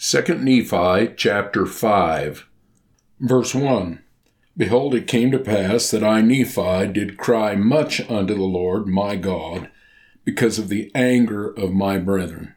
2 Nephi chapter 5, verse 1. Behold, it came to pass that I, Nephi, did cry much unto the Lord my God, because of the anger of my brethren.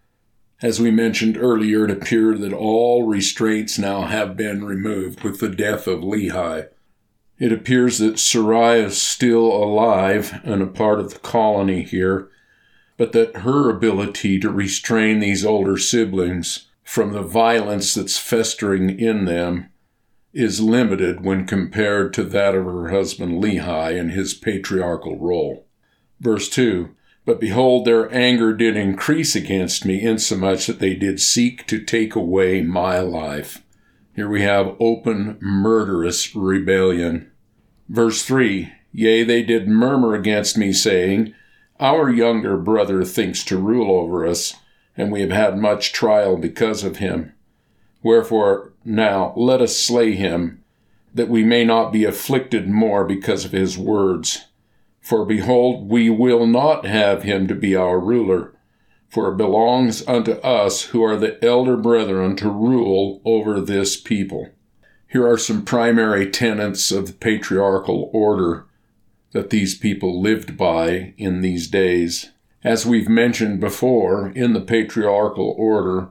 As we mentioned earlier, it appeared that all restraints now have been removed with the death of Lehi. It appears that Sarai is still alive and a part of the colony here, but that her ability to restrain these older siblings from the violence that's festering in them is limited when compared to that of her husband Lehi and his patriarchal role. Verse 2, But behold, their anger did increase against me, insomuch that they did seek to take away my life. Here we have open, murderous rebellion. Verse 3, Yea, they did murmur against me, saying, Our younger brother thinks to rule over us, and we have had much trial because of him. Wherefore now let us slay him, that we may not be afflicted more because of his words. For behold, we will not have him to be our ruler, for it belongs unto us who are the elder brethren to rule over this people. Here are some primary tenets of the patriarchal order that these people lived by in these days. As we've mentioned before, in the patriarchal order,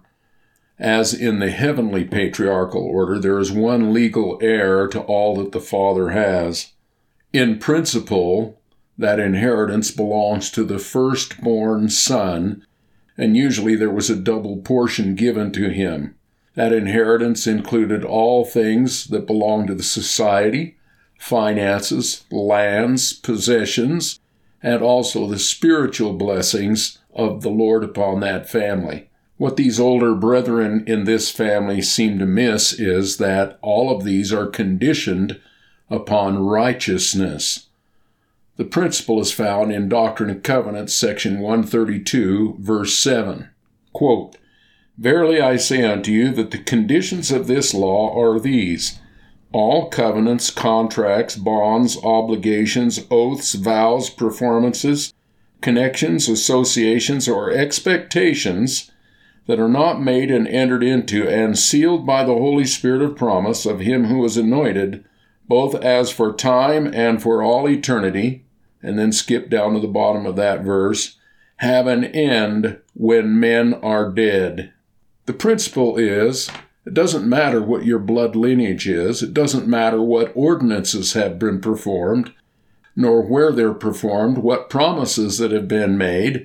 as in the heavenly patriarchal order, there is one legal heir to all that the Father has. In principle, that inheritance belongs to the firstborn son, and usually there was a double portion given to him. That inheritance included all things that belonged to the society, finances, lands, possessions, and also the spiritual blessings of the Lord upon that family. What these older brethren in this family seem to miss is that all of these are conditioned upon righteousness. The principle is found in Doctrine and Covenants, section 132, verse 7. Quote, Verily I say unto you that the conditions of this law are these: all covenants, contracts, bonds, obligations, oaths, vows, performances, connections, associations, or expectations that are not made and entered into and sealed by the Holy Spirit of promise of him who is anointed, both as for time and for all eternity, and then skip down to the bottom of that verse, have an end when men are dead. The principle is, it doesn't matter what your blood lineage is, it doesn't matter what ordinances have been performed, nor where they're performed, what promises that have been made.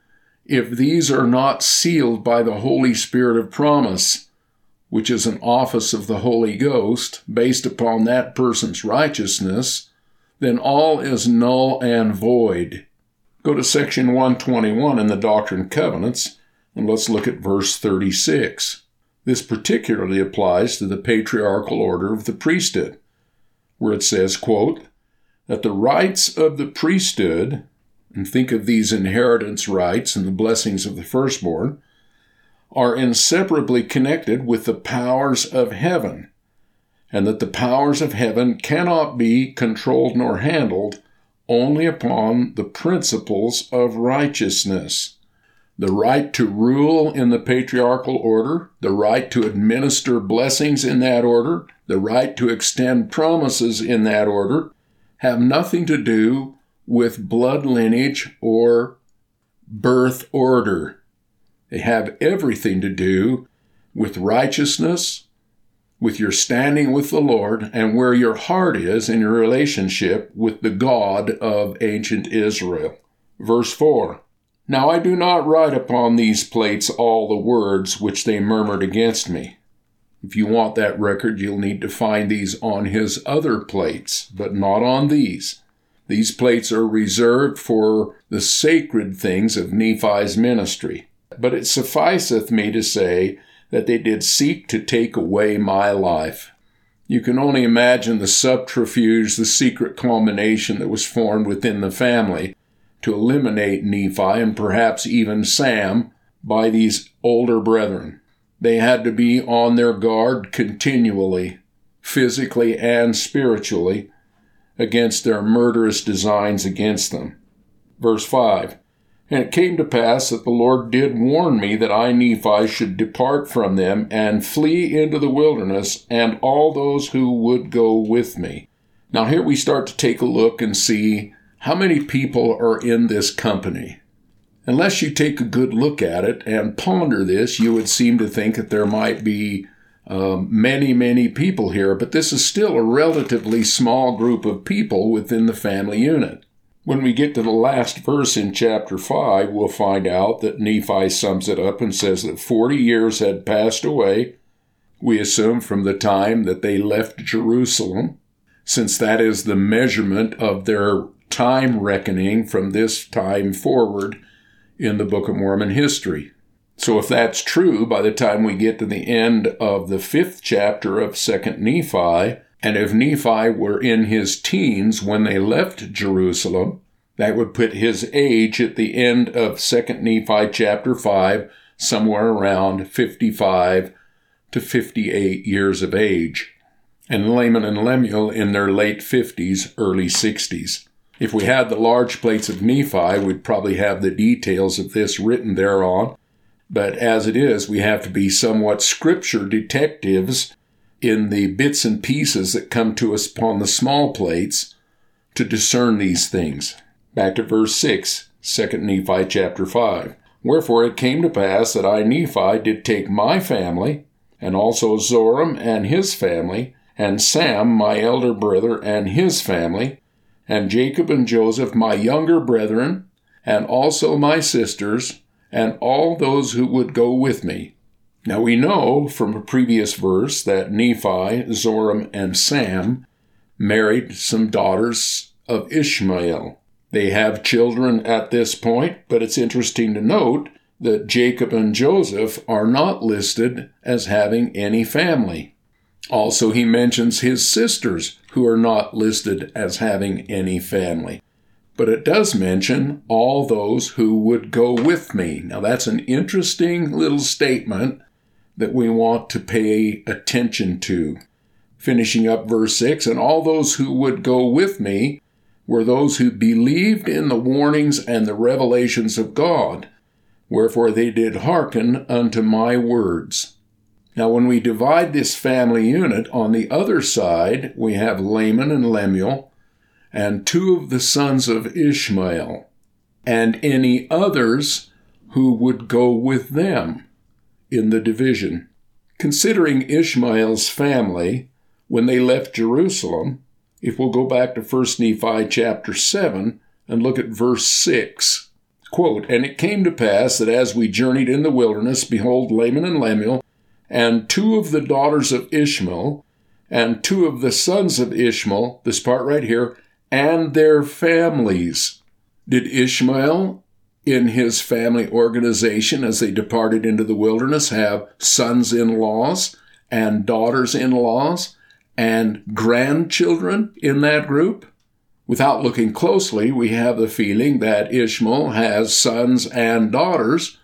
If these are not sealed by the Holy Spirit of promise, which is an office of the Holy Ghost based upon that person's righteousness, then all is null and void. Go to section 121 in the Doctrine and Covenants, and let's look at verse 36. This particularly applies to the patriarchal order of the priesthood, where it says, quote, that the rights of the priesthood, and think of these inheritance rights and the blessings of the firstborn, are inseparably connected with the powers of heaven, and that the powers of heaven cannot be controlled nor handled only upon the principles of righteousness. The right to rule in the patriarchal order, the right to administer blessings in that order, the right to extend promises in that order, have nothing to do with blood lineage or birth order. They have everything to do with righteousness, with your standing with the Lord, and where your heart is in your relationship with the God of ancient Israel. Verse 4, Now I do not write upon these plates all the words which they murmured against me. If you want that record, you'll need to find these on his other plates, but not on these. These plates are reserved for the sacred things of Nephi's ministry. But it sufficeth me to say that they did seek to take away my life. You can only imagine the subterfuge, the secret combination that was formed within the family to eliminate Nephi and perhaps even Sam by these older brethren. They had to be on their guard continually, physically and spiritually, against their murderous designs against them. Verse 5, And it came to pass that the Lord did warn me that I, Nephi, should depart from them and flee into the wilderness, and all those who would go with me. Now here we start to take a look and see how many people are in this company. Unless you take a good look at it and ponder this, you would seem to think that there might be many people here, but this is still a relatively small group of people within the family unit. When we get to the last verse in chapter 5, we'll find out that Nephi sums it up and says that 40 years had passed away, we assume from the time that they left Jerusalem, since that is the measurement of their time reckoning from this time forward in the Book of Mormon history. So if that's true, by the time we get to the end of the 5th chapter of 2nd Nephi, and if Nephi were in his teens when they left Jerusalem, that would put his age at the end of 2nd Nephi chapter 5 somewhere around 55 to 58 years of age, and Laman and Lemuel in their late 50s, early 60s. If we had the large plates of Nephi, we'd probably have the details of this written thereon, but as it is, we have to be somewhat scripture detectives in the bits and pieces that come to us upon the small plates to discern these things. Back to verse 6, 2 Nephi chapter 5. Wherefore it came to pass that I, Nephi, did take my family, and also Zoram and his family, and Sam, my elder brother, and his family, and Jacob and Joseph, my younger brethren, and also my sisters, and all those who would go with me. Now we know from a previous verse that Nephi, Zoram, and Sam married some daughters of Ishmael. They have children at this point, but it's interesting to note that Jacob and Joseph are not listed as having any family. Also, he mentions his sisters, who are not listed as having any family. But it does mention all those who would go with me. Now that's an interesting little statement that we want to pay attention to. Finishing up verse 6, and all those who would go with me were those who believed in the warnings and the revelations of God, wherefore they did hearken unto my words. Now when we divide this family unit, on the other side we have Laman and Lemuel, and 2 of the sons of Ishmael, and any others who would go with them in the division. Considering Ishmael's family, when they left Jerusalem, if we'll go back to 1 Nephi chapter 7 and look at verse 6, quote, and it came to pass that as we journeyed in the wilderness, behold, Laman and Lemuel, and 2 of the daughters of Ishmael, and 2 of the sons of Ishmael, this part right here, and their families. Did Ishmael, in his family organization as they departed into the wilderness, have sons-in-laws and daughters-in-laws and grandchildren in that group? Without looking closely, we have the feeling that Ishmael has sons and daughters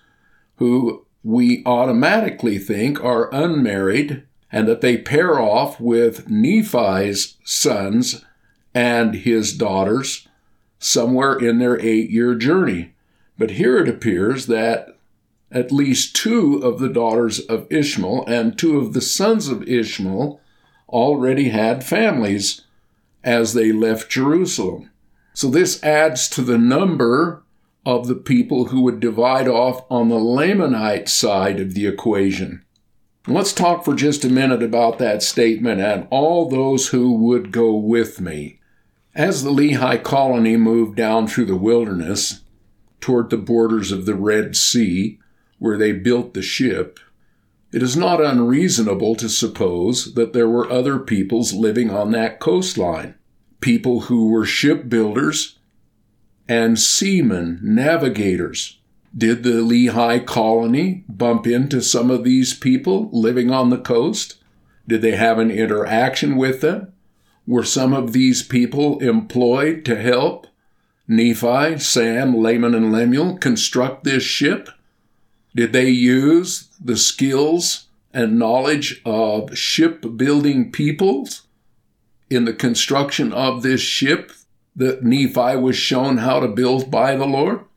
who we automatically think are unmarried, and that they pair off with Nephi's sons and his daughters somewhere in their 8-year journey. But here it appears that at least 2 of the daughters of Ishmael and 2 of the sons of Ishmael already had families as they left Jerusalem. So this adds to the number of the people who would divide off on the Lamanite side of the equation. Let's talk for just a minute about that statement, and all those who would go with me. As the Lehi colony moved down through the wilderness toward the borders of the Red Sea, where they built the ship, it is not unreasonable to suppose that there were other peoples living on that coastline, people who were shipbuilders and seamen, navigators. Did the Lehi colony bump into some of these people living on the coast? Did they have an interaction with them? Were some of these people employed to help Nephi, Sam, Laman, and Lemuel construct this ship? Did they use the skills and knowledge of shipbuilding peoples in the construction of this ship that Nephi was shown how to build by the Lord?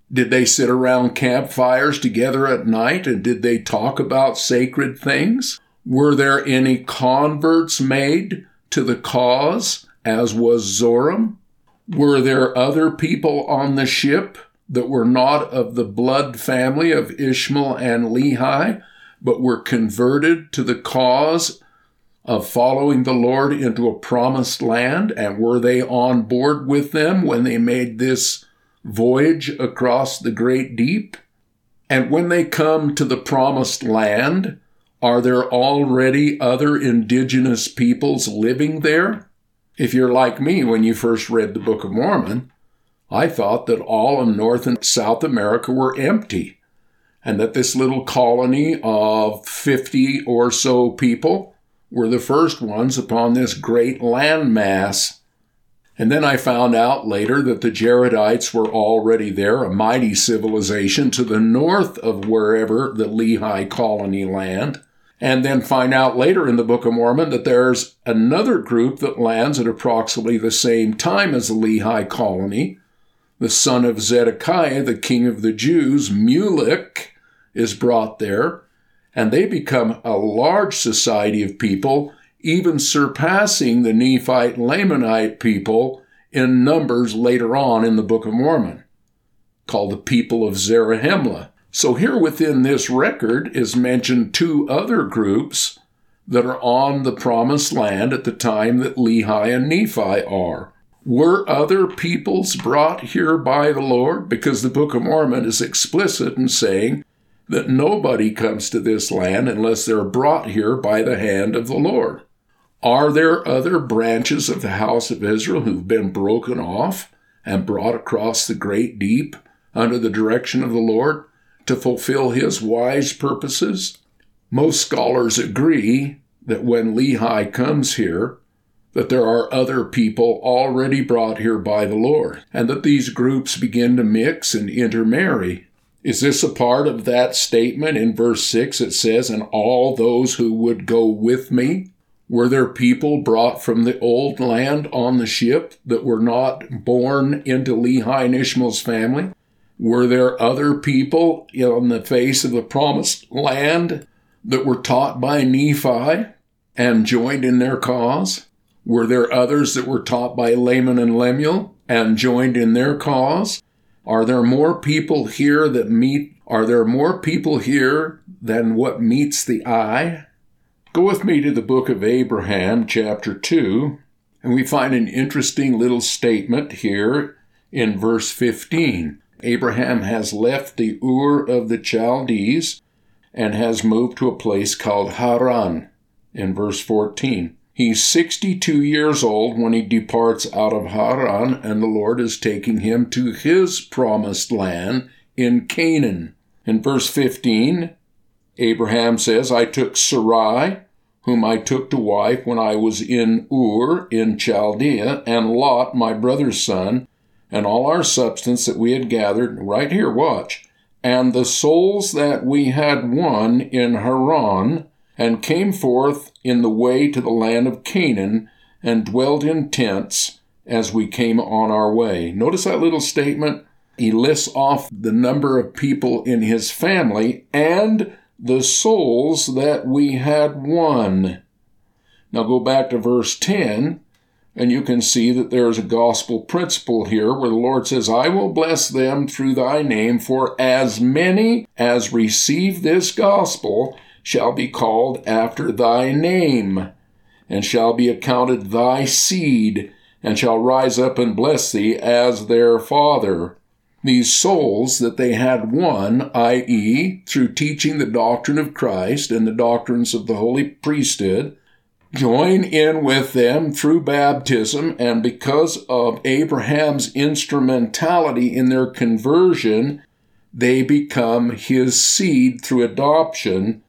Did they sit around campfires together at night, and did they talk about sacred things? Were there any converts made to the cause, as was Zoram? Were there other people on the ship that were not of the blood family of Ishmael and Lehi, but were converted to the cause of following the Lord into a promised land? And were they on board with them when they made this voyage across the great deep? And when they come to the promised land, are there already other indigenous peoples living there? If you're like me, when you first read the Book of Mormon, I thought that all of North and South America were empty, and that this little colony of 50 or so people were the first ones upon this great landmass. And then I found out later that the Jaredites were already there, a mighty civilization to the north of wherever the Lehi colony land. And then find out later in the Book of Mormon that there's another group that lands at approximately the same time as the Lehi colony. The son of Zedekiah, the king of the Jews, Mulek, is brought there, and they become a large society of people, even surpassing the Nephite Lamanite people in numbers later on in the Book of Mormon, called the people of Zarahemla. So here within this record is mentioned two other groups that are on the promised land at the time that Lehi and Nephi are. Were other peoples brought here by the Lord? Because the Book of Mormon is explicit in saying that nobody comes to this land unless they're brought here by the hand of the Lord. Are there other branches of the house of Israel who've been broken off and brought across the great deep under the direction of the Lord to fulfill his wise purposes? Most scholars agree that when Lehi comes here, that there are other people already brought here by the Lord, and that these groups begin to mix and intermarry. Is this a part of that statement in verse 6? It says, "And all those who would go with me." Were there people brought from the old land on the ship that were not born into Lehi and Ishmael's family? Were there other people on the face of the promised land that were taught by Nephi and joined in their cause? Were there others that were taught by Laman and Lemuel and joined in their cause? Are there more people here Are there more people here than what meets the eye? Go with me to the book of Abraham, chapter 2, and we find an interesting little statement here in verse 15. Abraham has left the Ur of the Chaldees and has moved to a place called Haran in verse 14. He's 62 years old when he departs out of Haran, and the Lord is taking him to his promised land in Canaan. In verse 15, Abraham says, "I took Sarai, whom I took to wife when I was in Ur in Chaldea, and Lot, my brother's son, and all our substance that we had gathered," right here, watch, "and the souls that we had won in Haran, and came forth in the way to the land of Canaan, and dwelt in tents as we came on our way." Notice that little statement? He lists off the number of people in his family and the souls that we had won. Now go back to verse 10, and you can see that there's a gospel principle here where the Lord says, "I will bless them through thy name, for as many as receive this gospel shall be called after thy name, and shall be accounted thy seed, and shall rise up and bless thee as their father." These souls that they had won, i.e., through teaching the doctrine of Christ and the doctrines of the holy priesthood, join in with them through baptism, and because of Abraham's instrumentality in their conversion, they become his seed through adoption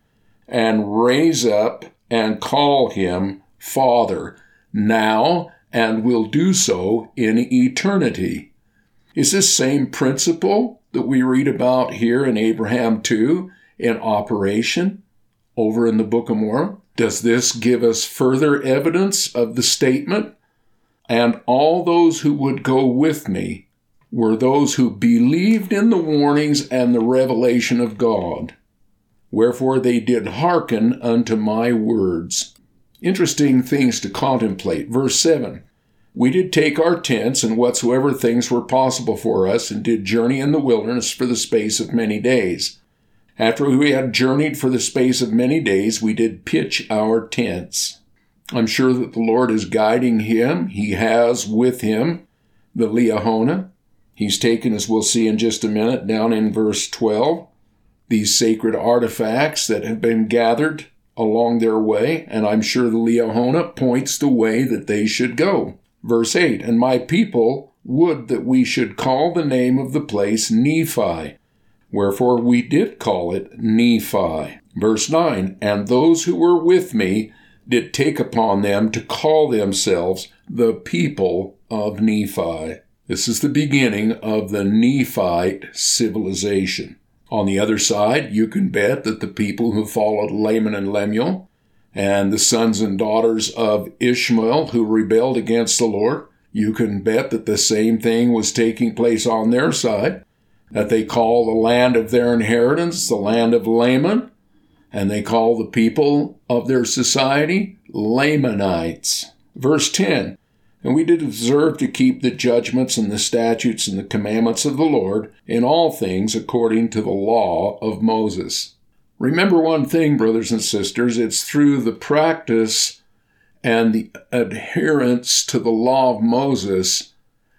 and raise up and call him Father, now and will do so in eternity. Is this same principle that we read about here in Abraham 2 in operation over in the Book of Mormon? Does this give us further evidence of the statement, "And all those who would go with me"? were those who believed in the warnings and the revelation of God. Wherefore they did hearken unto my words. Interesting things to contemplate. Verse 7. We did take our tents and whatsoever things were possible for us, and did journey in the wilderness for the space of many days. After we had journeyed for the space of many days, we did pitch our tents. I'm sure that the Lord is guiding him. He has with him the Liahona. He's taken, as we'll see in just a minute, down in verse 12, these sacred artifacts that have been gathered along their way, and I'm sure the Liahona points the way that they should go. Verse 8, and my people would that we should call the name of the place Nephi. Wherefore we did call it Nephi. Verse 9, and those who were with me did take upon them to call themselves the people of Nephi. This is the beginning of the Nephite civilization. On the other side, you can bet that the people who followed Laman and Lemuel, and the sons and daughters of Ishmael who rebelled against the Lord, you can bet that the same thing was taking place on their side, that they call the land of their inheritance the land of Laman, and they call the people of their society Lamanites. Verse 10, and we did observe to keep the judgments and the statutes and the commandments of the Lord in all things according to the law of Moses. Remember one thing, brothers and sisters, it's through the practice and the adherence to the law of Moses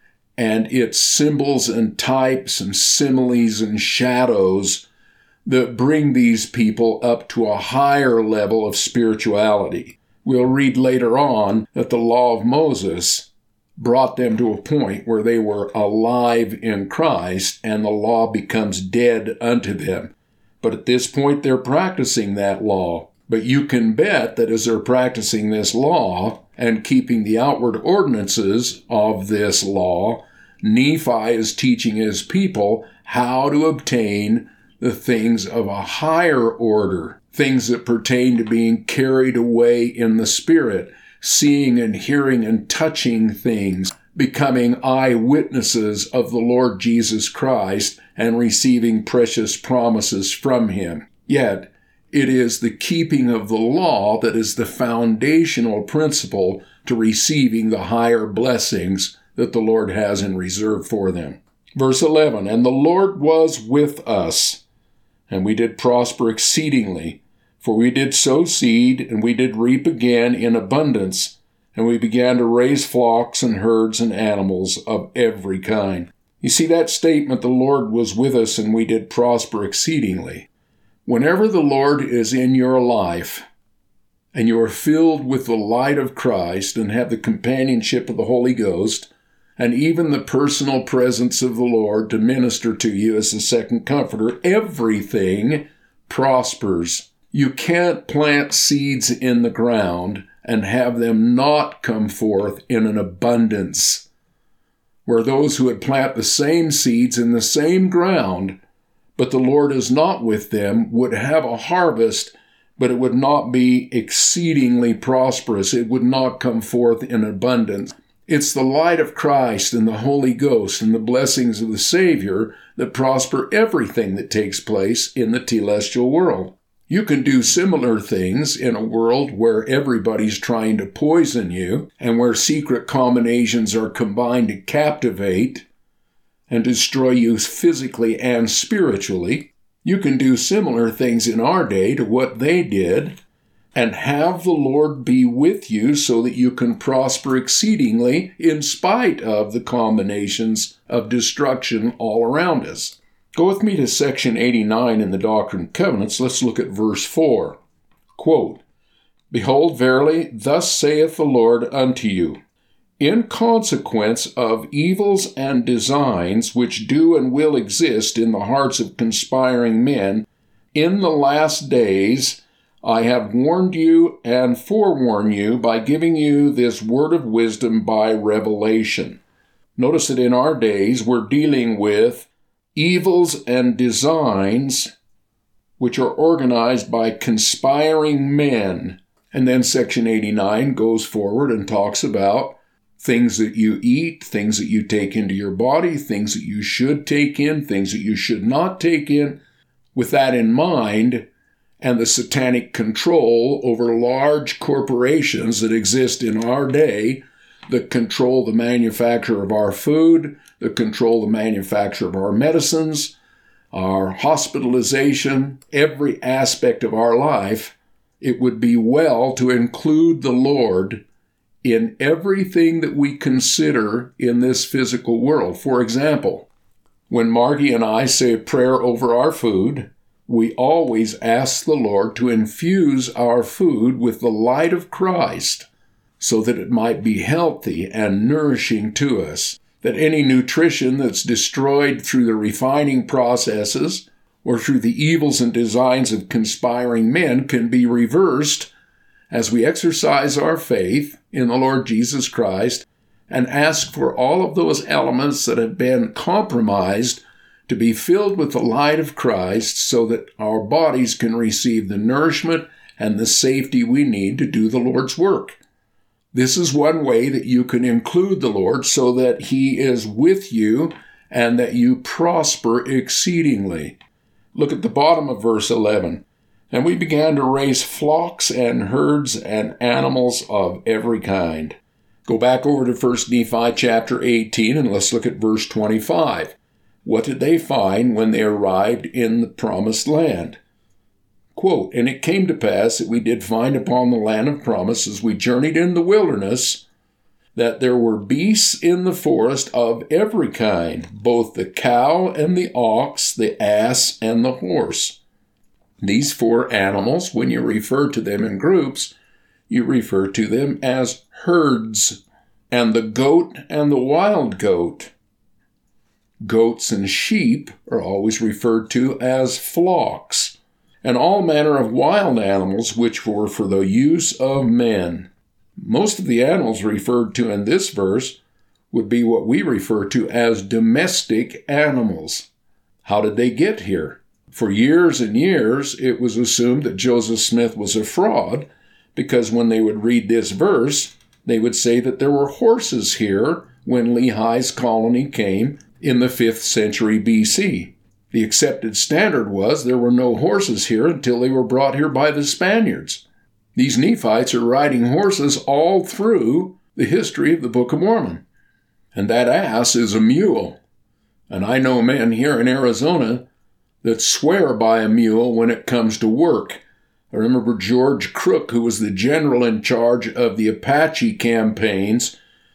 and its symbols and types and similes and shadows that bring these people up to a higher level of spirituality. We'll read later on that the law of Moses brought them to a point where they were alive in Christ and the law becomes dead unto them. But at this point, they're practicing that law. But you can bet that as they're practicing this law and keeping the outward ordinances of this law, Nephi is teaching his people how to obtain the things of a higher order, things that pertain to being carried away in the Spirit, seeing and hearing and touching things, becoming eyewitnesses of the Lord Jesus Christ and receiving precious promises from him. Yet, it is the keeping of the law that is the foundational principle to receiving the higher blessings that the Lord has in reserve for them. Verse 11, and the Lord was with us, and we did prosper exceedingly, for we did sow seed, and we did reap again in abundance, and we began to raise flocks and herds and animals of every kind. You see that statement, the Lord was with us, and we did prosper exceedingly. Whenever the Lord is in your life, and you are filled with the light of Christ and have the companionship of the Holy Ghost, and even the personal presence of the Lord to minister to you as the second comforter, everything prospers. You can't plant seeds in the ground and have them not come forth in an abundance, where those who would plant the same seeds in the same ground, but the Lord is not with them, would have a harvest, but it would not be exceedingly prosperous. It would not come forth in abundance. It's the light of Christ and the Holy Ghost and the blessings of the Savior that prosper everything that takes place in the telestial world. You can do similar things in a world where everybody's trying to poison you and where secret combinations are combined to captivate and destroy you physically and spiritually. You can do similar things in our day to what they did and have the Lord be with you so that you can prosper exceedingly in spite of the combinations of destruction all around us. Go with me to section 89 in the Doctrine and Covenants. Let's look at verse 4. Quote, Behold, verily, thus saith the Lord unto you, in consequence of evils and designs which do and will exist in the hearts of conspiring men, in the last days I have warned you and forewarned you by giving you this word of wisdom by revelation. Notice that in our days we're dealing with evils and designs which are organized by conspiring men. And then section 89 goes forward and talks about things that you eat, things that you take into your body, things that you should take in, things that you should not take in. With that in mind, and the satanic control over large corporations that exist in our day that control the manufacture of our food, that control the manufacture of our medicines, our hospitalization, every aspect of our life, it would be well to include the Lord in everything that we consider in this physical world. For example, when Margie and I say a prayer over our food, we always ask the Lord to infuse our food with the light of Christ so that it might be healthy and nourishing to us, that any nutrition that's destroyed through the refining processes or through the evils and designs of conspiring men can be reversed as we exercise our faith in the Lord Jesus Christ and ask for all of those elements that have been compromised to be filled with the light of Christ so that our bodies can receive the nourishment and the safety we need to do the Lord's work. This is one way that you can include the Lord so that He is with you and that you prosper exceedingly. Look at the bottom of verse 11. And we began to raise flocks and herds and animals of every kind. Go back over to 1 Nephi chapter 18 and let's look at verse 25. What did they find when they arrived in the promised land? Quote, and it came to pass that we did find upon the land of promise as we journeyed in the wilderness that there were beasts in the forest of every kind, both the cow and the ox, the ass and the horse. These four animals, when you refer to them in groups, you refer to them as herds, and the goat and the wild goat. Goats and sheep are always referred to as flocks, and all manner of wild animals which were for the use of men. Most of the animals referred to in this verse would be what we refer to as domestic animals. How did they get here? For years and years, it was assumed that Joseph Smith was a fraud because when they would read this verse, they would say that there were horses here when Lehi's colony came in the 5th century BC. The accepted standard was there were no horses here until they were brought here by the Spaniards. These Nephites are riding horses all through the history of the Book of Mormon. And that ass is a mule. And I know men here in Arizona that swear by a mule when it comes to work. I remember George Crook, who was the general in charge of the Apache campaigns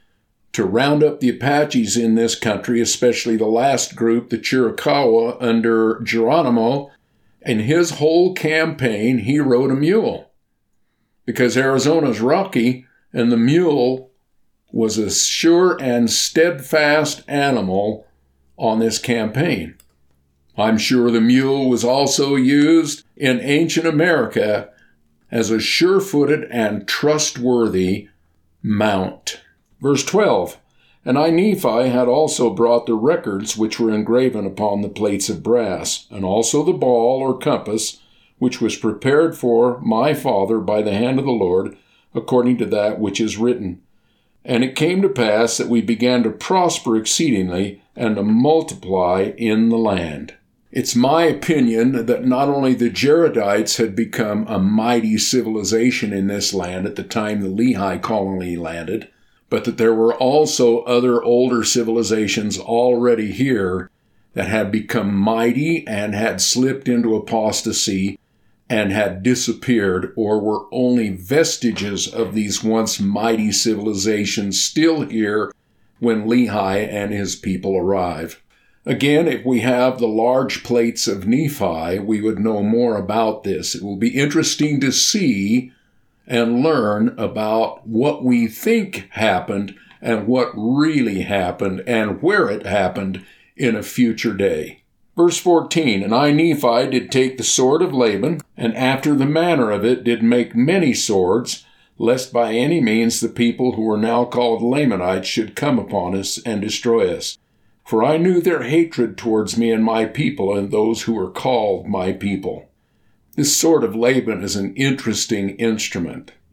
to round up the Apaches in this country, especially the last group, the Chiricahua, under Geronimo. In his whole campaign, he rode a mule because Arizona's rocky, and the mule was a sure and steadfast animal on this campaign. I'm sure the mule was also used in ancient America as a sure-footed and trustworthy mount. Verse 12, and I, Nephi, had also brought the records which were engraven upon the plates of brass, and also the ball or compass, which was prepared for my father by the hand of the Lord, according to that which is written. And it came to pass that we began to prosper exceedingly and to multiply in the land. It's my opinion that not only the Jaredites had become a mighty civilization in this land at the time the Lehi colony landed, but that there were also other older civilizations already here that had become mighty and had slipped into apostasy and had disappeared, or were only vestiges of these once mighty civilizations still here when Lehi and his people arrive. Again, if we have the large plates of Nephi, we would know more about this. It will be interesting to see and learn about what we think happened and what really happened and where it happened in a future day. Verse 14, and I, Nephi, did take the sword of Laban, and after the manner of it did make many swords, lest by any means the people who are now called Lamanites should come upon us and destroy us. For I knew their hatred towards me and my people and those who are called my people. This sword of Laban is an interesting instrument.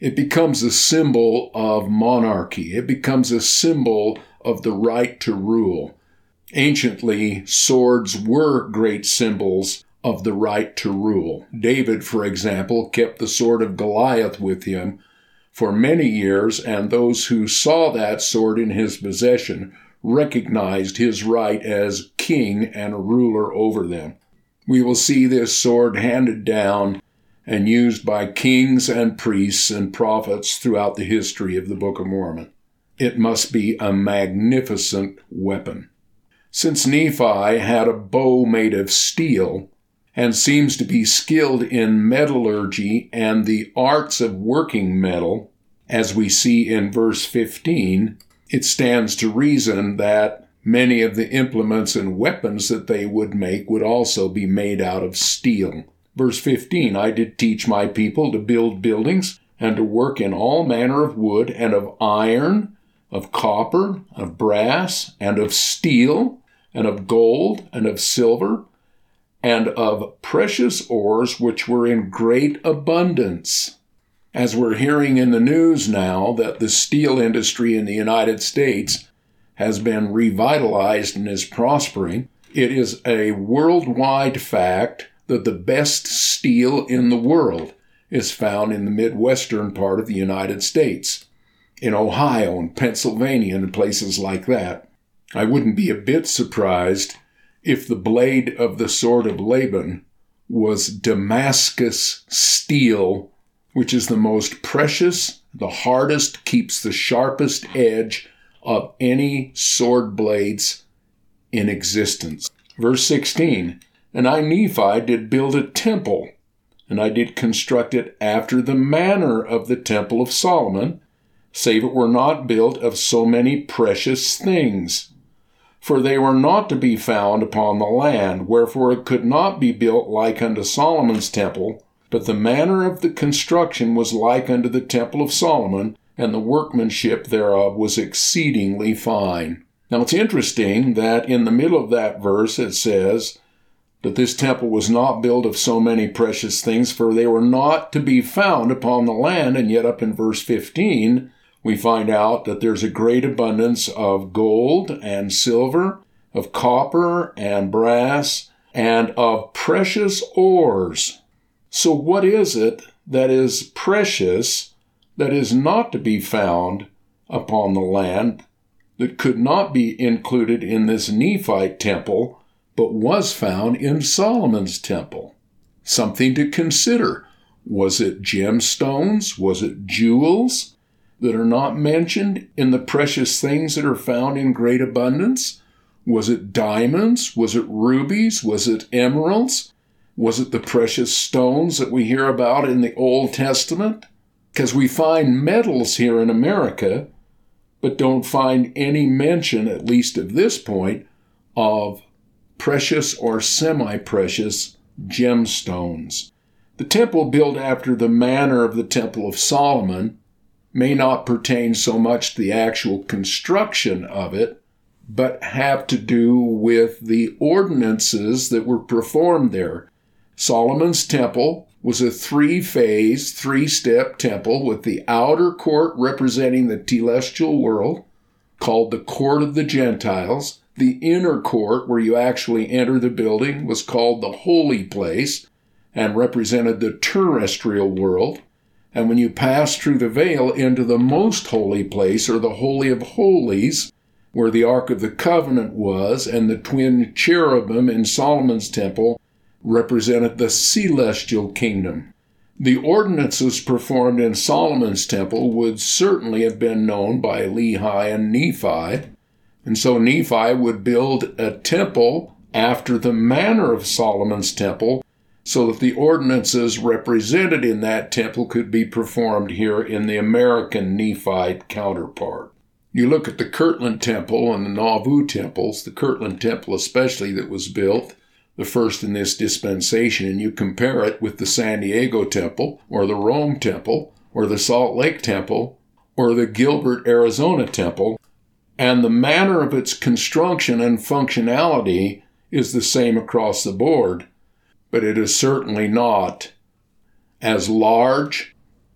it becomes a symbol of monarchy. It becomes a symbol of the right to rule. Anciently, swords were great symbols of the right to rule. David, for example, kept the sword of Goliath with him for many years, and those who saw that sword in his possession recognized his right as king and a ruler over them. We will see this sword handed down and used by kings and priests and prophets throughout the history of the Book of Mormon. It must be a magnificent weapon. Since Nephi had a bow made of steel and seems to be skilled in metallurgy and the arts of working metal, as we see in verse 15, it stands to reason that many of the implements and weapons that they would make would also be made out of steel. Verse 15, I did teach my people to build buildings and to work in all manner of wood and of iron, of copper, of brass, and of steel, and of gold, and of silver, and of precious ores which were in great abundance. As we're hearing in the news now that the steel industry in the United States has been revitalized and is prospering, it is a worldwide fact that the best steel in the world is found in the Midwestern part of the United States, in Ohio and Pennsylvania and places like that. I wouldn't be a bit surprised if the blade of the sword of Laban was Damascus steel, which is the most precious, the hardest, keeps the sharpest edge of any sword blades in existence. Verse 16, And I, Nephi, did build a temple, and I did construct it after the manner of the temple of Solomon, save it were not built of so many precious things. For they were not to be found upon the land, wherefore it could not be built like unto Solomon's temple, but the manner of the construction was like unto the temple of Solomon, and the workmanship thereof was exceedingly fine. Now it's interesting that in the middle of that verse it says that this temple was not built of so many precious things, for they were not to be found upon the land, and yet up in verse 15, we find out that there's a great abundance of gold and silver, of copper and brass, and of precious ores. So what is it that is precious, that is not to be found upon the land, that could not be included in this Nephite temple, but was found in Solomon's temple? Something to consider. Was it gemstones? Was it jewels that are not mentioned in the precious things that are found in great abundance? Was it diamonds? Was it rubies? Was it emeralds? Was it the precious stones that we hear about in the Old Testament? Because we find metals here in America, but don't find any mention, at least at this point, of precious or semi-precious gemstones. The temple built after the manner of the Temple of Solomon may not pertain so much to the actual construction of it, but have to do with the ordinances that were performed there. Solomon's temple was a three-phase, three-step temple with the outer court representing the telestial world, called the Court of the Gentiles. The inner court, where you actually enter the building, was called the Holy Place and represented the terrestrial world. And when you pass through the veil into the most holy place, or the Holy of Holies, where the Ark of the Covenant was, and the twin cherubim in Solomon's temple represented the celestial kingdom. The ordinances performed in Solomon's temple would certainly have been known by Lehi and Nephi, and so Nephi would build a temple after the manner of Solomon's temple, so that the ordinances represented in that temple could be performed here in the American Nephite counterpart. You look at the Kirtland Temple and the Nauvoo temples, the Kirtland Temple especially that was built, the first in this dispensation, and you compare it with the San Diego Temple, or the Rome Temple, or the Salt Lake Temple, or the Gilbert, Arizona Temple, and the manner of its construction and functionality is the same across the board. But it is certainly not as large,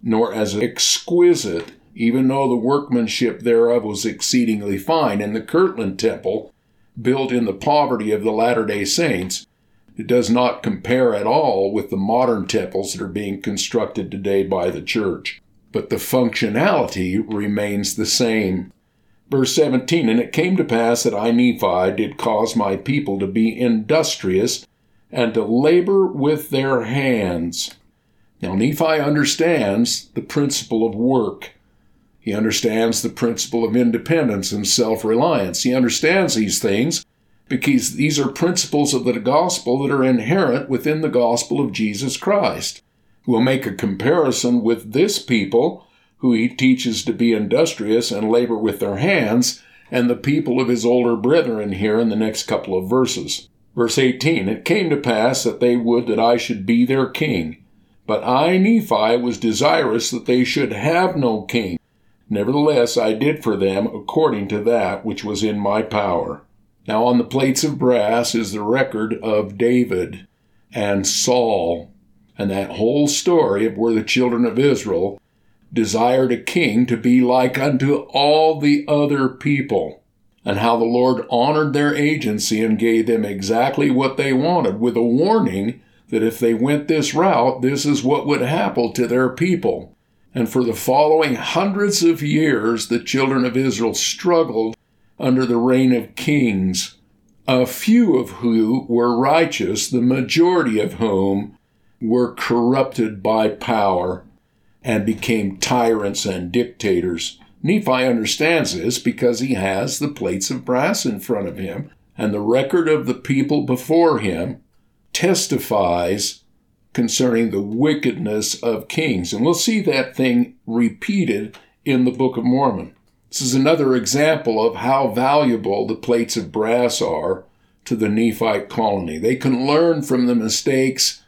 nor as exquisite, even though the workmanship thereof was exceedingly fine. In the Kirtland Temple, built in the poverty of the Latter-day Saints, it does not compare at all with the modern temples that are being constructed today by the church. But the functionality remains the same. Verse 17, and it came to pass that I, Nephi, did cause my people to be industrious and to labor with their hands. Now, Nephi understands the principle of work. He understands the principle of independence and self-reliance. He understands these things because these are principles of the gospel that are inherent within the gospel of Jesus Christ. We'll make a comparison with this people, who he teaches to be industrious and labor with their hands, and the people of his older brethren here in the next couple of verses. Verse 18, it came to pass that they would that I should be their king. But I, Nephi, was desirous that they should have no king. Nevertheless, I did for them according to that which was in my power. Now on the plates of brass is the record of David and Saul, and that whole story of where the children of Israel desired a king to be like unto all the other people, and how the Lord honored their agency and gave them exactly what they wanted, with a warning that if they went this route, this is what would happen to their people. And for the following hundreds of years, the children of Israel struggled under the reign of kings, a few of whom were righteous, the majority of whom were corrupted by power and became tyrants and dictators. Nephi understands this because he has the plates of brass in front of him, and the record of the people before him testifies concerning the wickedness of kings. And we'll see that thing repeated in the Book of Mormon. This is another example of how valuable the plates of brass are to the Nephite colony. They can learn from the mistakes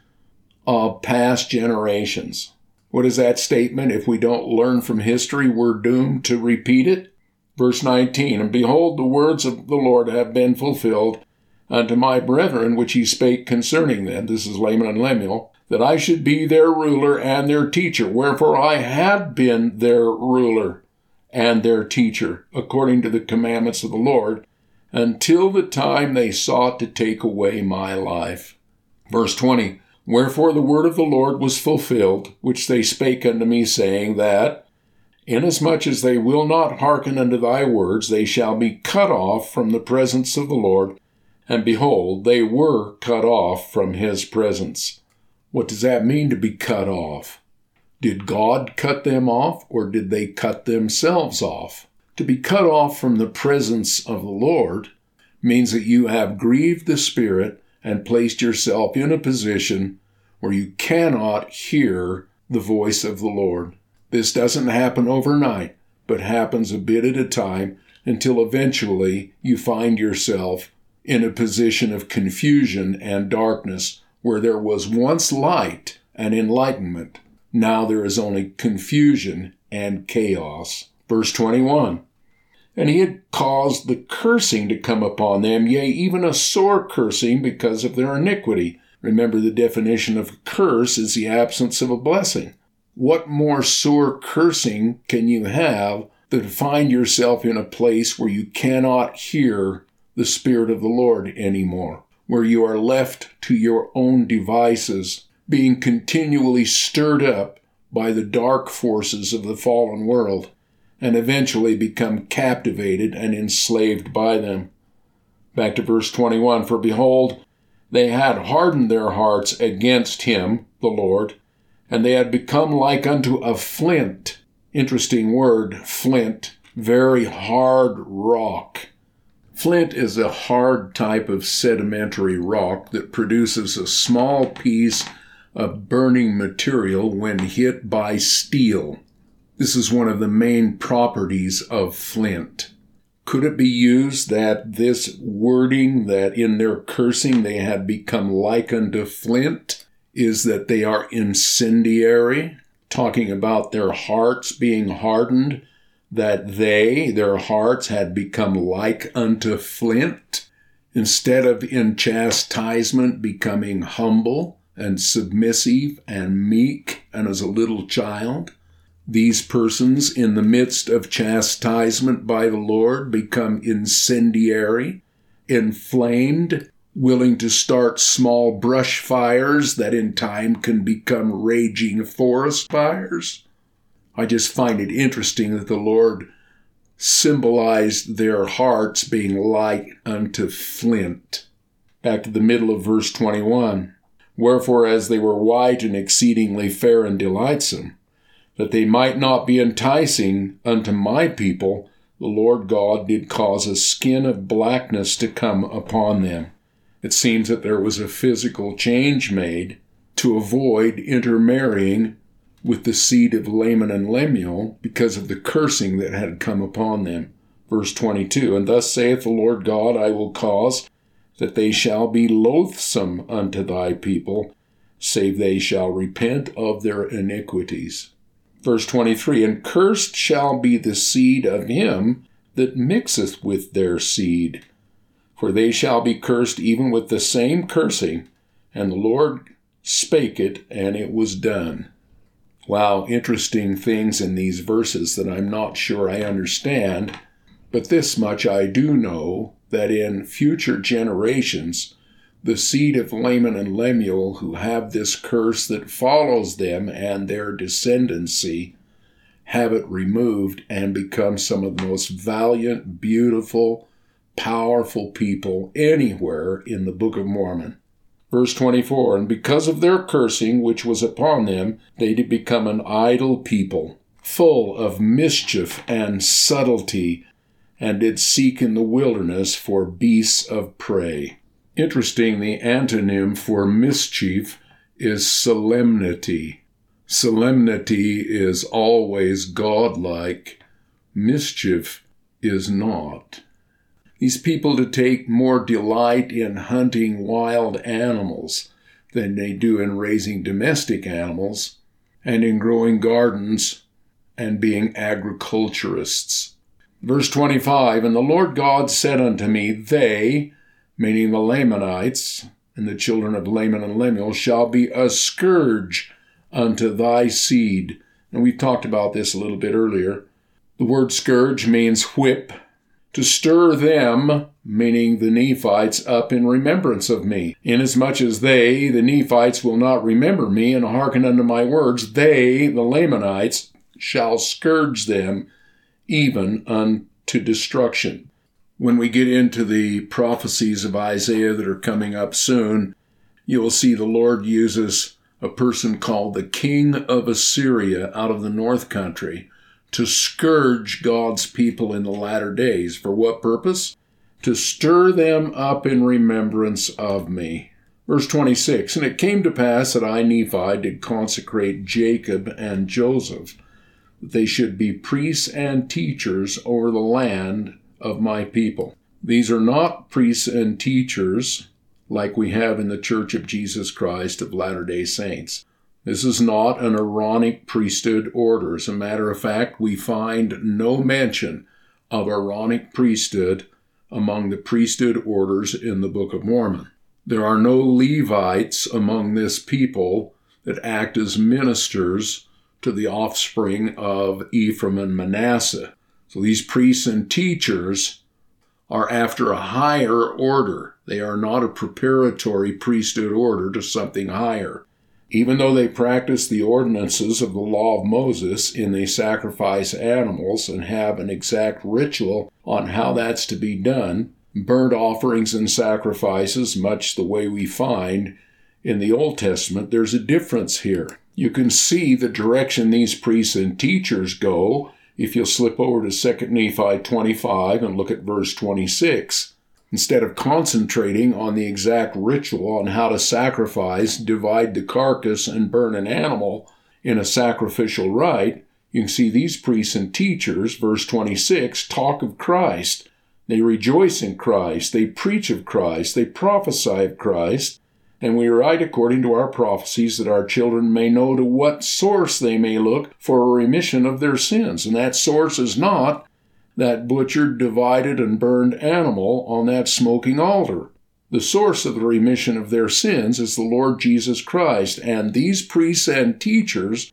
of past generations. What is that statement? If we don't learn from history, we're doomed to repeat it. Verse 19, and behold, the words of the Lord have been fulfilled unto my brethren, which he spake concerning them. This is Laman and Lemuel, that I should be their ruler and their teacher. Wherefore I had been their ruler and their teacher, according to the commandments of the Lord, until the time they sought to take away my life. Verse 20, wherefore the word of the Lord was fulfilled, which they spake unto me, saying that, inasmuch as they will not hearken unto thy words, they shall be cut off from the presence of the Lord. And behold, they were cut off from his presence. What does that mean, to be cut off? Did God cut them off, or did they cut themselves off? To be cut off from the presence of the Lord means that you have grieved the Spirit and placed yourself in a position where you cannot hear the voice of the Lord. This doesn't happen overnight, but happens a bit at a time until eventually you find yourself in a position of confusion and darkness where there was once light and enlightenment. Now there is only confusion and chaos. Verse 21, and he had caused the cursing to come upon them, yea, even a sore cursing because of their iniquity. Remember, the definition of curse is the absence of a blessing. What more sore cursing can you have than to find yourself in a place where you cannot hear the Spirit of the Lord anymore, where you are left to your own devices, being continually stirred up by the dark forces of the fallen world, and eventually become captivated and enslaved by them. Back to verse 21, for behold, they had hardened their hearts against him, the Lord, and they had become like unto a flint. Interesting word, flint, very hard rock. Flint is a hard type of sedimentary rock that produces a small piece of burning material when hit by steel. This is one of the main properties of flint. Could it be used that this wording that in their cursing they had become like unto flint is that they are incendiary, talking about their hearts being hardened, that their hearts had become like unto flint, instead of in chastisement becoming humble and submissive and meek and as a little child? These persons, in the midst of chastisement by the Lord, become incendiary, inflamed, willing to start small brush fires that in time can become raging forest fires. I just find it interesting that the Lord symbolized their hearts being like unto flint. Back to the middle of verse 21. Wherefore, as they were white and exceedingly fair and delightsome, that they might not be enticing unto my people, the Lord God did cause a skin of blackness to come upon them. It seems that there was a physical change made to avoid intermarrying with the seed of Laman and Lemuel because of the cursing that had come upon them. Verse 22, And thus saith the Lord God, I will cause that they shall be loathsome unto thy people, save they shall repent of their iniquities. Verse 23, And cursed shall be the seed of him that mixeth with their seed, for they shall be cursed even with the same cursing, and the Lord spake it, and it was done. Wow, interesting things in these verses that I'm not sure I understand, but this much I do know, that in future generations, the seed of Laman and Lemuel who have this curse that follows them and their descendancy have it removed and become some of the most valiant, beautiful, powerful people anywhere in the Book of Mormon. Verse 24, And because of their cursing which was upon them, they did become an idle people, full of mischief and subtlety, and did seek in the wilderness for beasts of prey. Interesting, the antonym for mischief is solemnity. Solemnity is always godlike. Mischief is not. These people to take more delight in hunting wild animals than they do in raising domestic animals and in growing gardens and being agriculturists. Verse 25, And the Lord God said unto me, They, meaning the Lamanites and the children of Laman and Lemuel, shall be a scourge unto thy seed. And we've talked about this a little bit earlier. The word scourge means whip. To stir them, meaning the Nephites, up in remembrance of me. Inasmuch as they, the Nephites, will not remember me and hearken unto my words, they, the Lamanites, shall scourge them even unto destruction. When we get into the prophecies of Isaiah that are coming up soon, you will see the Lord uses a person called the king of Assyria out of the north country to scourge God's people in the latter days. For what purpose? To stir them up in remembrance of me. Verse 26, And it came to pass that I, Nephi, did consecrate Jacob and Joseph, that they should be priests and teachers over the land of my people. These are not priests and teachers like we have in the Church of Jesus Christ of Latter-day Saints. This is not an Aaronic priesthood order. As a matter of fact, we find no mention of Aaronic priesthood among the priesthood orders in the Book of Mormon. There are no Levites among this people that act as ministers to the offspring of Ephraim and Manasseh. So these priests and teachers are after a higher order. They are not a preparatory priesthood order to something higher. Even though they practice the ordinances of the law of Moses in they sacrifice animals and have an exact ritual on how that's to be done, burnt offerings and sacrifices, much the way we find in the Old Testament, there's a difference here. You can see the direction these priests and teachers go if you'll slip over to 2 Nephi 25 and look at verse 26. Instead of concentrating on the exact ritual on how to sacrifice, divide the carcass, and burn an animal in a sacrificial rite, you can see these priests and teachers, verse 26, talk of Christ. They rejoice in Christ. They preach of Christ. They prophesy of Christ. And we write according to our prophecies that our children may know to what source they may look for a remission of their sins. And that source is not that butchered, divided, and burned animal on that smoking altar. The source of the remission of their sins is the Lord Jesus Christ, and these priests and teachers,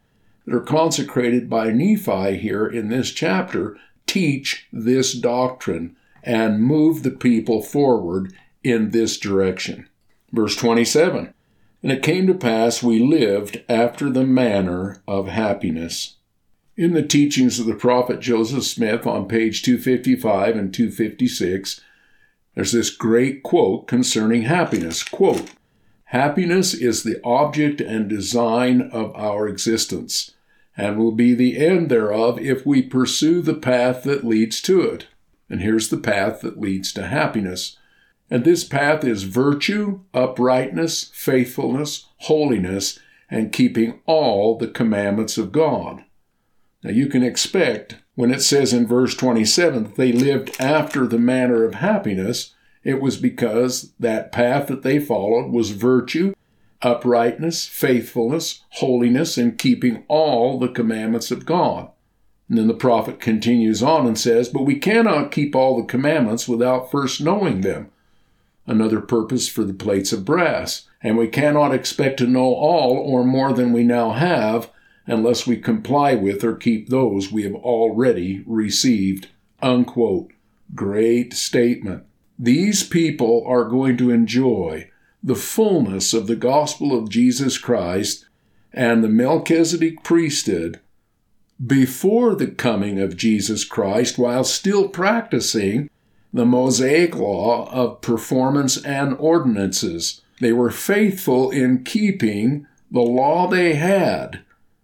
that are consecrated by Nephi here in this chapter teach this doctrine and move the people forward in this direction. Verse 27, and it came to pass we lived after the manner of happiness. In the teachings of the prophet Joseph Smith on page 255 and 256, there's this great quote concerning happiness. Quote, happiness is the object and design of our existence, and will be the end thereof if we pursue the path that leads to it. And here's the path that leads to happiness. And this path is virtue, uprightness, faithfulness, holiness, and keeping all the commandments of God. Now you can expect, when it says in verse 27 that they lived after the manner of happiness, it was because that path that they followed was virtue, uprightness, faithfulness, holiness, and keeping all the commandments of God. And then the prophet continues on and says, but we cannot keep all the commandments without first knowing them. Another purpose for the plates of brass. And we cannot expect to know all or more than we now have unless we comply with or keep those we have already received. Unquote. Great statement. These people are going to enjoy the fullness of the gospel of Jesus Christ and the Melchizedek priesthood before the coming of Jesus Christ, while still practicing the Mosaic law of performance and ordinances. They were faithful in keeping the law they had,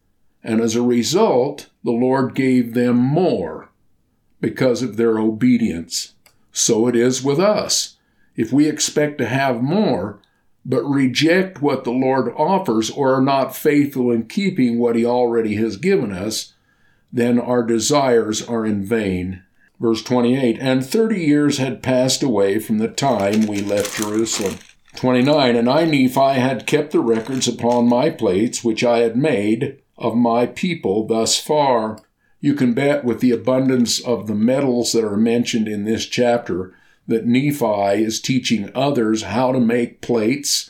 and as a result, the Lord gave them more because of their obedience. So it is with us. If we expect to have more, but reject what the Lord offers or are not faithful in keeping what He already has given us, then our desires are in vain. Verse 28, and 30 years had passed away from the time we left Jerusalem. 29, and I, Nephi, had kept the records upon my plates, which I had made of my people thus far. You can bet with the abundance of the metals that are mentioned in this chapter that Nephi is teaching others how to make plates,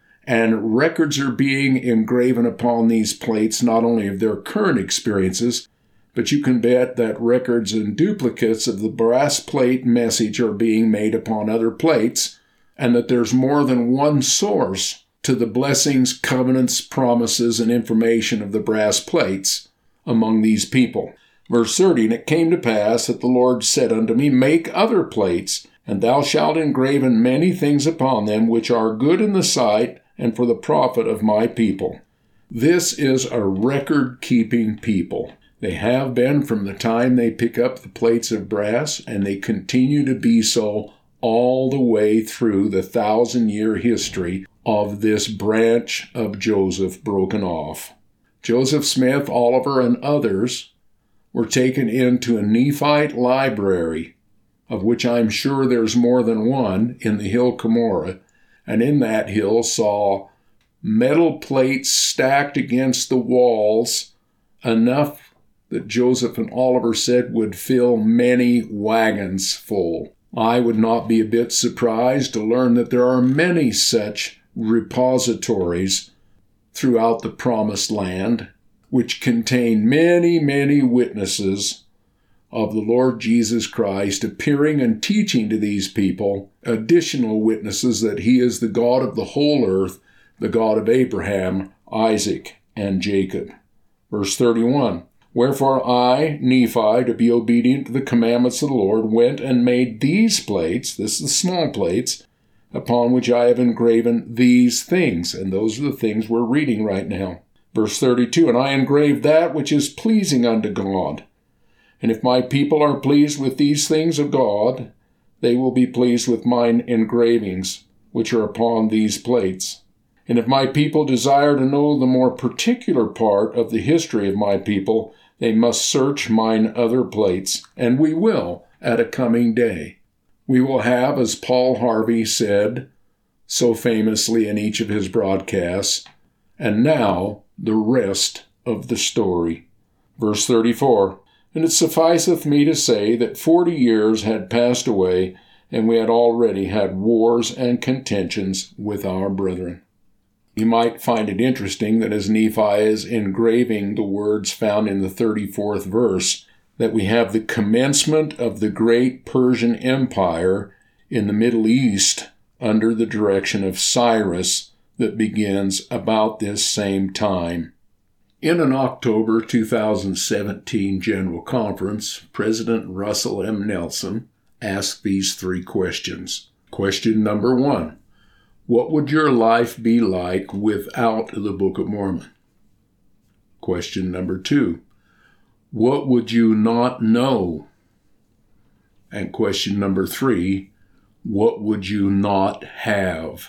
and records are being engraven upon these plates not only of their current experiences, but you can bet that records and duplicates of the brass plate message are being made upon other plates, and that there's more than one source to the blessings, covenants, promises, and information of the brass plates among these people. Verse 30, and it came to pass that the Lord said unto me, make other plates, and thou shalt engraven many things upon them, which are good in the sight and for the profit of my people. This is a record-keeping people. They have been from the time they pick up the plates of brass, and they continue to be so all the way through the 1,000-year history of this branch of Joseph broken off. Joseph Smith, Oliver, and others were taken into a Nephite library, of which I'm sure there's more than one, in the hill Cumorah, and in that hill saw metal plates stacked against the walls, enough that Joseph and Oliver said would fill many wagons full. I would not be a bit surprised to learn that there are many such repositories throughout the Promised Land, which contain many, many witnesses of the Lord Jesus Christ appearing and teaching to these people, additional witnesses that He is the God of the whole earth, the God of Abraham, Isaac, and Jacob. Verse 31, wherefore I, Nephi, to be obedient to the commandments of the Lord, went and made these plates, this is the small plates, upon which I have engraven these things. And those are the things we're reading right now. Verse 32, and I engraved that which is pleasing unto God. And if my people are pleased with these things of God, they will be pleased with mine engravings, which are upon these plates. And if my people desire to know the more particular part of the history of my people, they must search mine other plates, and we will at a coming day. We will have, as Paul Harvey said so famously in each of his broadcasts, and now the rest of the story. Verse 34, and it sufficeth me to say that 40 years had passed away, and we had already had wars and contentions with our brethren. You might find it interesting that as Nephi is engraving the words found in the 34th verse, that we have the commencement of the great Persian Empire in the Middle East under the direction of Cyrus that begins about this same time. In an October 2017 General Conference, President Russell M. Nelson asked these three questions. Question number 1. What would your life be like without the Book of Mormon? Question number 2. What would you not know? And question number 3. What would you not have?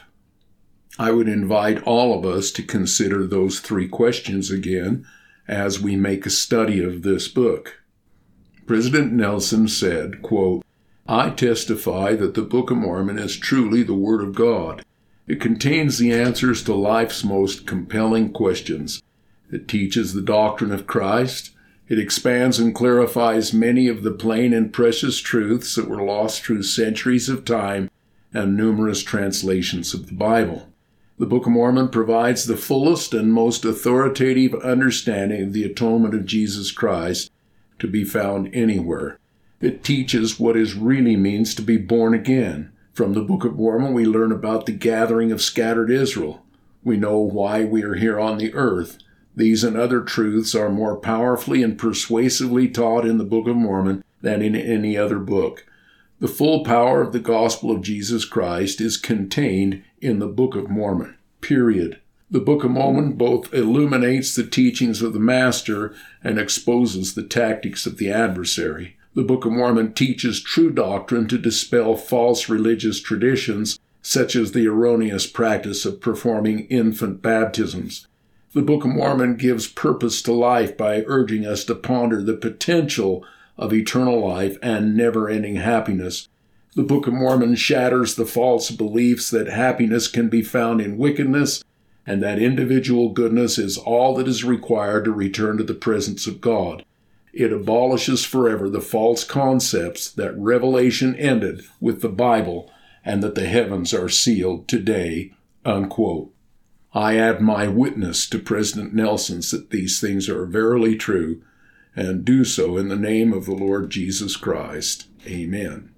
I would invite all of us to consider those three questions again as we make a study of this book. President Nelson said, quote, I testify that the Book of Mormon is truly the Word of God. It contains the answers to life's most compelling questions. It teaches the doctrine of Christ. It expands and clarifies many of the plain and precious truths that were lost through centuries of time and numerous translations of the Bible. The Book of Mormon provides the fullest and most authoritative understanding of the atonement of Jesus Christ to be found anywhere. It teaches what it really means to be born again. From the Book of Mormon, we learn about the gathering of scattered Israel. We know why we are here on the earth. These and other truths are more powerfully and persuasively taught in the Book of Mormon than in any other book. The full power of the gospel of Jesus Christ is contained in the Book of Mormon, period. The Book of Mormon both illuminates the teachings of the Master and exposes the tactics of the adversary. The Book of Mormon teaches true doctrine to dispel false religious traditions, such as the erroneous practice of performing infant baptisms. The Book of Mormon gives purpose to life by urging us to ponder the potential of eternal life and never-ending happiness. The Book of Mormon shatters the false beliefs that happiness can be found in wickedness and that individual goodness is all that is required to return to the presence of God. It abolishes forever the false concepts that Revelation ended with the Bible and that the heavens are sealed today, unquote. I add my witness to President Nelson's that these things are verily true, and do so in the name of the Lord Jesus Christ. Amen.